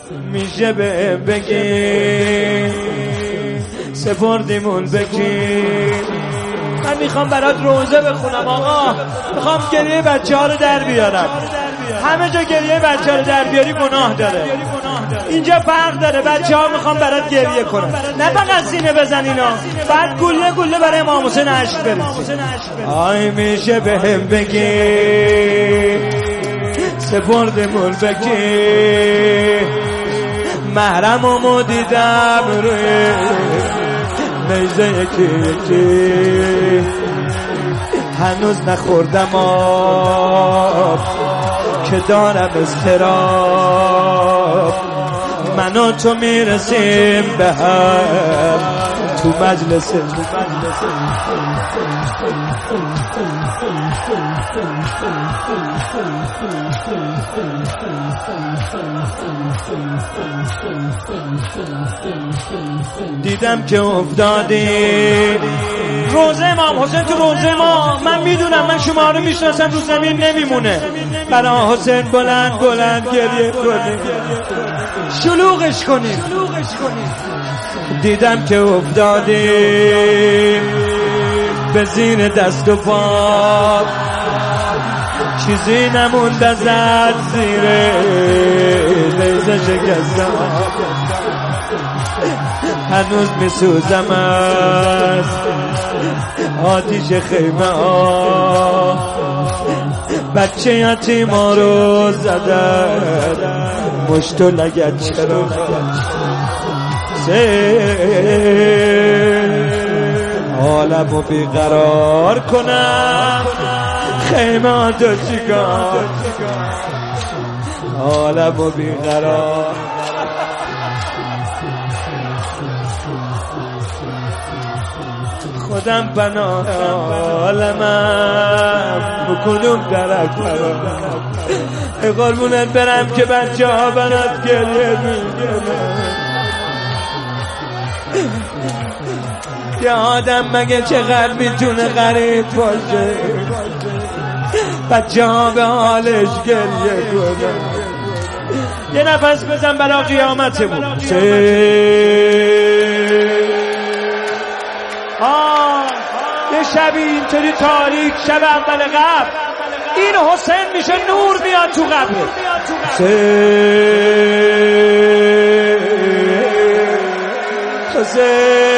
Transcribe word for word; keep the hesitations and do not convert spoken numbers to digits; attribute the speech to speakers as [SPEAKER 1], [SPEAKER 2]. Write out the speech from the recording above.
[SPEAKER 1] میشه به بگی سپردیمون بگی. من میخوام برات روزه بخونم آقا، میخوام گریه بچه ها رو در بیارم. همه جا گریه بچه ها رو در بیاری گناه داره، اینجا فرق داره. بچه ها میخوام برات گریه کنم، نه فقط سینه بزن اینا، بعد گله گله برای امام حسین عشق بریزی. آی میشه به هم بگی سپردیمون بگی. محرممو دیدم روی نیزه یکی یکی، هنوز نخوردم آب که دارم اضطراب. من و تو میرسیم به هم تو مجلس. دیدم که افتادی روزه امام حسین تو روزه ما. من میدونم من شما رو میشناسم، رو زمین نمیمونه. برای حسین بلند بلند گریه کنیم، شلوغش کنیم. دیدم که افتادی به زیر دست و پا، چیزی نموند ازت زیر نیزه شکستم. هنوز میسوزم از آتیش خیمه ها. بچه یتیما رو زدن مشت و لگد چرا عالمو بیقرار کنم. خیمه ها تو چیکار، عالمو بیقرار. خودم پناه عالمم بکنم درک برام. ای قربونت برم که بچه ها برات گریه میکنن. یه آدم مگه چقدر میتونه غریب باشه، بچه ها به حالش گریه کنن. یه نفس بزن برای قیامتمون. آه یه شبی اینطوری تاریک، شب اول قبر، این حسین میشه نور میاد تو قبر. حسین